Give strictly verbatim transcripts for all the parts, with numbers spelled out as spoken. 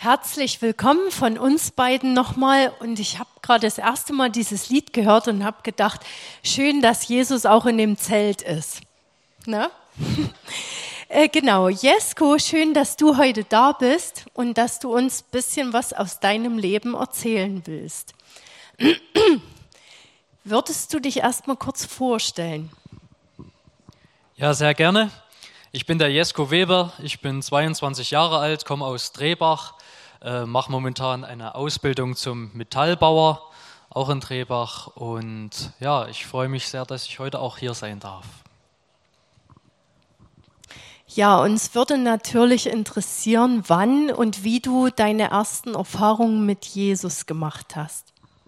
Herzlich willkommen von uns beiden nochmal. Und ich habe gerade das erste Mal dieses Lied gehört und habe gedacht, schön, dass Jesus auch in dem Zelt ist. Ne? äh, genau, Jesko, schön, dass du heute da bist und dass du uns ein bisschen was aus deinem Leben erzählen willst. Würdest du dich erst mal kurz vorstellen? Ja, sehr gerne. Ich bin der Jesko Weber, ich bin zweiundzwanzig Jahre alt, komme aus Trebach, äh, mache momentan eine Ausbildung zum Metallbauer, auch in Trebach. Und ja, ich freue mich sehr, dass ich heute auch hier sein darf. Ja, uns würde natürlich interessieren, wann und wie du deine ersten Erfahrungen mit Jesus gemacht hast.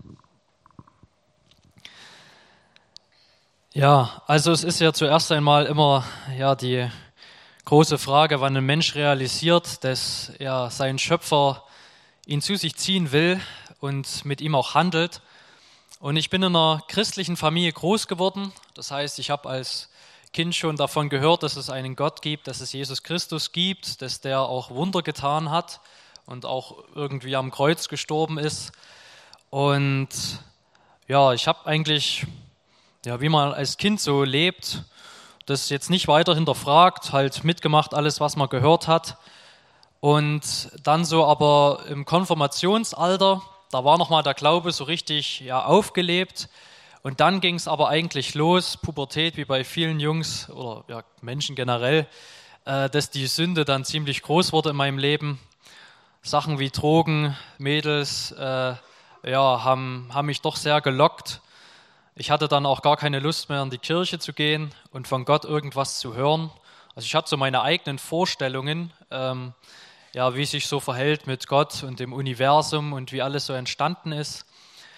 Ja, also es ist ja zuerst einmal immer ja die große Frage, wann ein Mensch realisiert, dass ja sein Schöpfer ihn zu sich ziehen will und mit ihm auch handelt. Und ich bin in einer christlichen Familie groß geworden. Das heißt, ich habe als Kind schon davon gehört, dass es einen Gott gibt, dass es Jesus Christus gibt, dass der auch Wunder getan hat und auch irgendwie am Kreuz gestorben ist. Und ja, ich habe eigentlich, ja, wie man als Kind so lebt, das jetzt nicht weiter hinterfragt, halt mitgemacht, alles, was man gehört hat. Und dann so aber im Konfirmationsalter, da war nochmal der Glaube so richtig ja, aufgelebt. Und dann ging es aber eigentlich los, Pubertät, wie bei vielen Jungs oder ja, Menschen generell, äh, dass die Sünde dann ziemlich groß wurde in meinem Leben. Sachen wie Drogen, Mädels, äh, ja, haben, haben mich doch sehr gelockt. Ich hatte dann auch gar keine Lust mehr, in die Kirche zu gehen und von Gott irgendwas zu hören. Also ich hatte so meine eigenen Vorstellungen, ähm, ja, wie es sich so verhält mit Gott und dem Universum und wie alles so entstanden ist.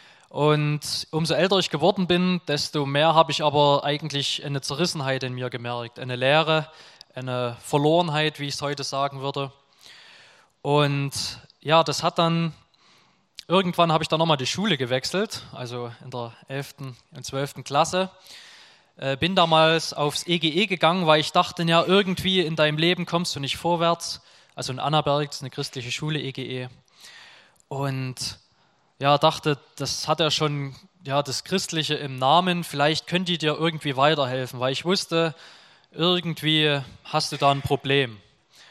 Und umso älter ich geworden bin, desto mehr habe ich aber eigentlich eine Zerrissenheit in mir gemerkt, eine Leere, eine Verlorenheit, wie ich es heute sagen würde. Und ja, das hat dann... Irgendwann habe ich dann nochmal die Schule gewechselt, also in der elften und zwölften Klasse. Äh, bin damals aufs E G E gegangen, weil ich dachte, ja, irgendwie in deinem Leben kommst du nicht vorwärts. Also in Annaberg, das ist eine christliche Schule, E G E. Und ja, dachte, das hat ja schon ja, das Christliche im Namen, vielleicht können die dir irgendwie weiterhelfen, weil ich wusste, irgendwie hast du da ein Problem.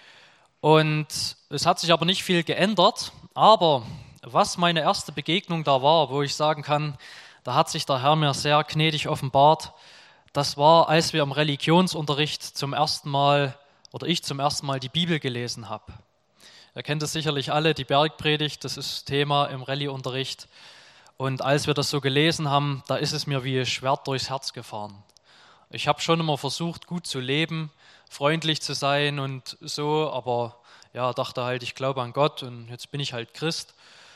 Und es hat sich aber nicht viel geändert, aber... Was meine erste Begegnung da war, wo ich sagen kann, da hat sich der Herr mir sehr gnädig offenbart, das war, als wir im Religionsunterricht zum ersten Mal, oder ich zum ersten Mal die Bibel gelesen habe. Ihr kennt es sicherlich alle, die Bergpredigt, das ist Thema im Rallye-Unterricht. Und als wir das so gelesen haben, da ist es mir wie ein Schwert durchs Herz gefahren. Ich habe schon immer versucht, gut zu leben, freundlich zu sein und so, aber ja, dachte halt, ich glaube an Gott und jetzt bin ich halt Christ.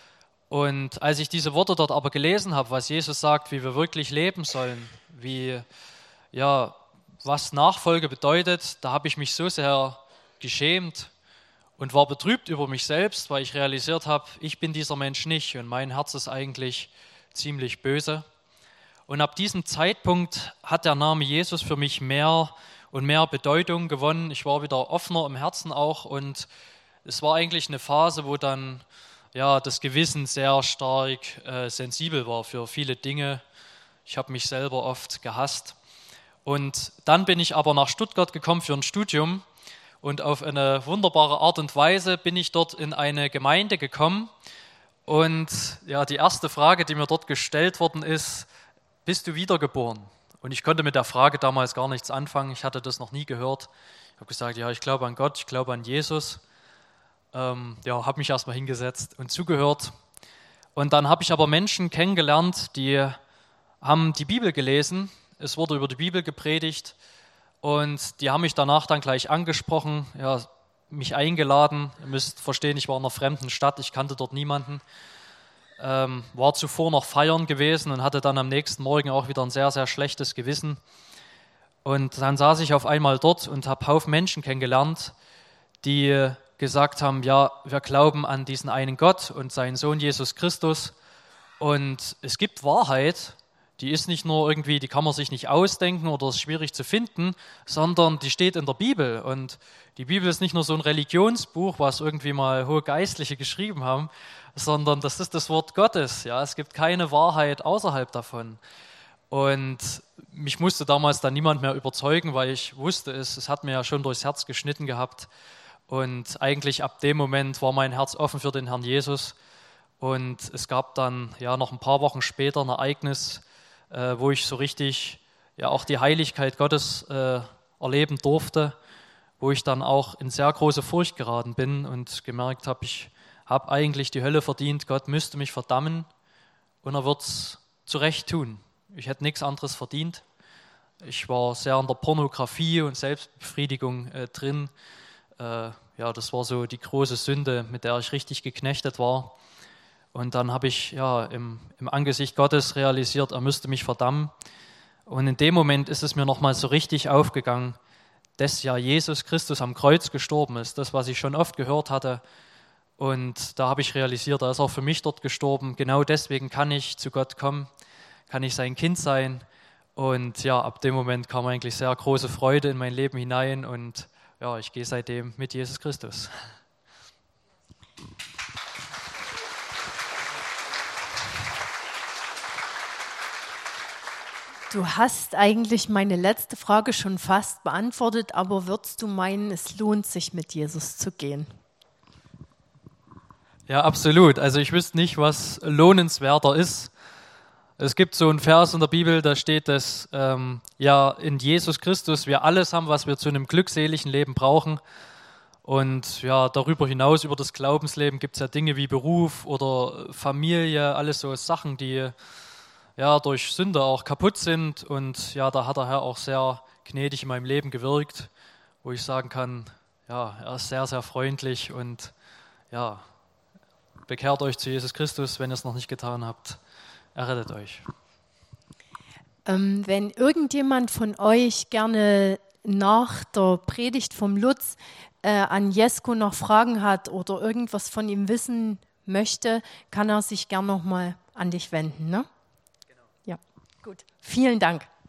Und als ich diese Worte dort aber gelesen habe, was Jesus sagt, wie wir wirklich leben sollen, wie, ja, was Nachfolge bedeutet, da habe ich mich so sehr geschämt und war betrübt über mich selbst, weil ich realisiert habe, ich bin dieser Mensch nicht und mein Herz ist eigentlich ziemlich böse. Und ab diesem Zeitpunkt hat der Name Jesus für mich mehr und mehr Bedeutung gewonnen. Ich war wieder offener im Herzen auch und es war eigentlich eine Phase, wo dann ja, das Gewissen sehr stark äh, sensibel war für viele Dinge. Ich habe mich selber oft gehasst. Und dann bin ich aber nach Stuttgart gekommen für ein Studium und auf eine wunderbare Art und Weise bin ich dort in eine Gemeinde gekommen. Und ja, die erste Frage, die mir dort gestellt worden ist, bist du wiedergeboren? Und ich konnte mit der Frage damals gar nichts anfangen, ich hatte das noch nie gehört. Ich habe gesagt, ja, ich glaube an Gott, ich glaube an Jesus. Ähm, ja, habe mich erstmal hingesetzt und zugehört. Und dann habe ich aber Menschen kennengelernt, die haben die Bibel gelesen. Es wurde über die Bibel gepredigt und die haben mich danach dann gleich angesprochen, ja, mich eingeladen. Ihr müsst verstehen, ich war in einer fremden Stadt, ich kannte dort niemanden. Ähm, war zuvor noch feiern gewesen und hatte dann am nächsten Morgen auch wieder ein sehr, sehr schlechtes Gewissen. Und dann saß ich auf einmal dort und habe Haufen Menschen kennengelernt, die gesagt haben, ja, wir glauben an diesen einen Gott und seinen Sohn Jesus Christus und es gibt Wahrheit, die ist nicht nur irgendwie, die kann man sich nicht ausdenken oder ist schwierig zu finden, sondern die steht in der Bibel. Und die Bibel ist nicht nur so ein Religionsbuch, was irgendwie mal hohe Geistliche geschrieben haben, sondern das ist das Wort Gottes. Ja, es gibt keine Wahrheit außerhalb davon. Und mich musste damals dann niemand mehr überzeugen, weil ich wusste es, es hat mir ja schon durchs Herz geschnitten gehabt. Und eigentlich ab dem Moment war mein Herz offen für den Herrn Jesus. Und es gab dann ja noch ein paar Wochen später ein Ereignis, äh, wo ich so richtig ja auch die Heiligkeit Gottes äh, erleben durfte, wo ich dann auch in sehr große Furcht geraten bin und gemerkt habe, ich habe eigentlich die Hölle verdient, Gott müsste mich verdammen und er wird es zu Recht tun. Ich hätte nichts anderes verdient. Ich war sehr in der Pornografie und Selbstbefriedigung äh, drin. Äh, ja, das war so die große Sünde, mit der ich richtig geknechtet war. Und dann habe ich ja im, im Angesicht Gottes realisiert, er müsste mich verdammen. Und in dem Moment ist es mir nochmal so richtig aufgegangen, dass ja Jesus Christus am Kreuz gestorben ist. Das, was ich schon oft gehört hatte. Und da habe ich realisiert, er ist auch für mich dort gestorben. Genau deswegen kann ich zu Gott kommen, kann ich sein Kind sein. Und ja, ab dem Moment kam eigentlich sehr große Freude in mein Leben hinein. Und ja, ich gehe seitdem mit Jesus Christus. Du hast eigentlich meine letzte Frage schon fast beantwortet, aber würdest du meinen, es lohnt sich, mit Jesus zu gehen? Ja, absolut. Also ich wüsste nicht, was lohnenswerter ist. Es gibt so einen Vers in der Bibel, da steht, dass ähm, ja in Jesus Christus wir alles haben, was wir zu einem glückseligen Leben brauchen. Und ja, darüber hinaus, über das Glaubensleben, gibt es ja Dinge wie Beruf oder Familie, alles so Sachen, die ja durch Sünde auch kaputt sind. Und ja, da hat der Herr auch sehr gnädig in meinem Leben gewirkt, wo ich sagen kann, ja, er ist sehr, sehr freundlich und ja, bekehrt euch zu Jesus Christus, wenn ihr es noch nicht getan habt. Er rettet euch. Ähm, wenn irgendjemand von euch gerne nach der Predigt vom Lutz äh, an Jesko noch Fragen hat oder irgendwas von ihm wissen möchte, kann er sich gern nochmal an dich wenden, ne? Genau. Ja, gut. Vielen Dank.